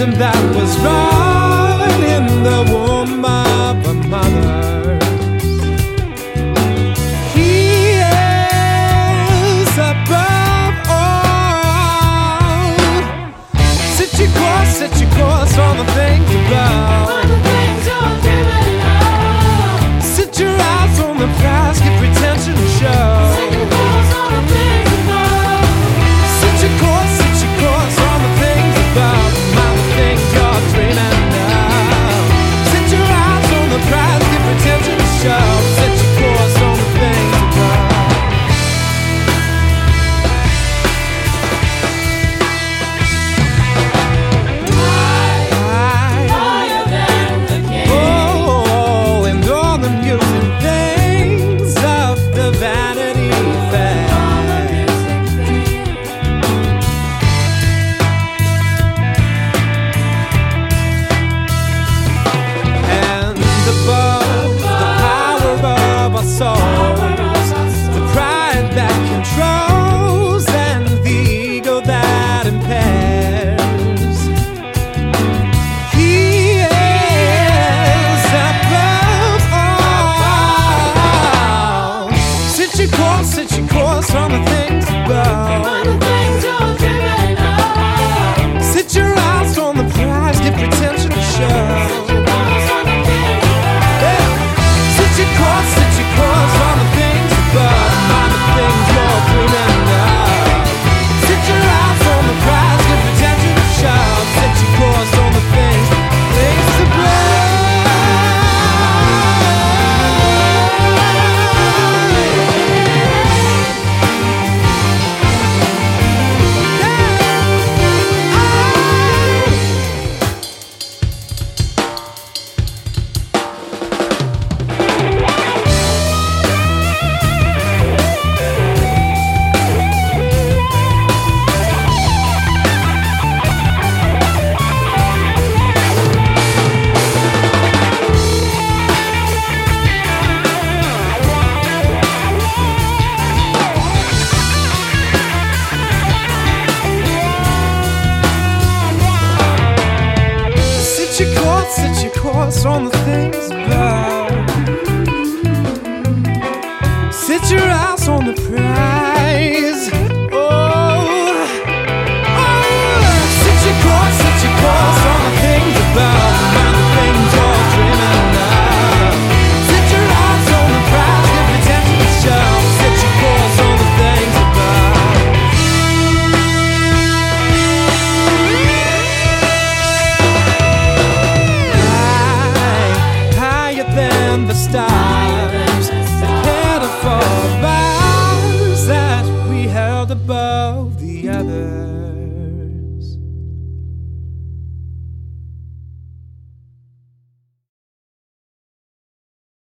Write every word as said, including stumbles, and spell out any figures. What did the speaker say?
something that was wrong in the womb of a mother. He is above all. Set your course, set your course on the things above. On the things you're dreaming of. Set your eyes on the prize, give pretension to show. Set your course on the things above. Set your course, set your course on the things above. On the things you're dreaming of. Set your eyes on the prize, give pretension to show. Set your course on the things above. Higher than the king. Oh, and all the music things of the Vanity Fair. And above the power of our souls, the pride that controls and the ego that impairs. He is above all. Set your course, set your course on the things above. On the things you're dreaming of. Set your eyes on the prize, give pretension to show. Set your course on the things above. Set your course, set your course on the things above. On the things you're dreaming of. Set your eyes on the prize, give pretension to show. Set your course on the things, things above. Set your course, set your course on the things above. Set your eyes on the prize.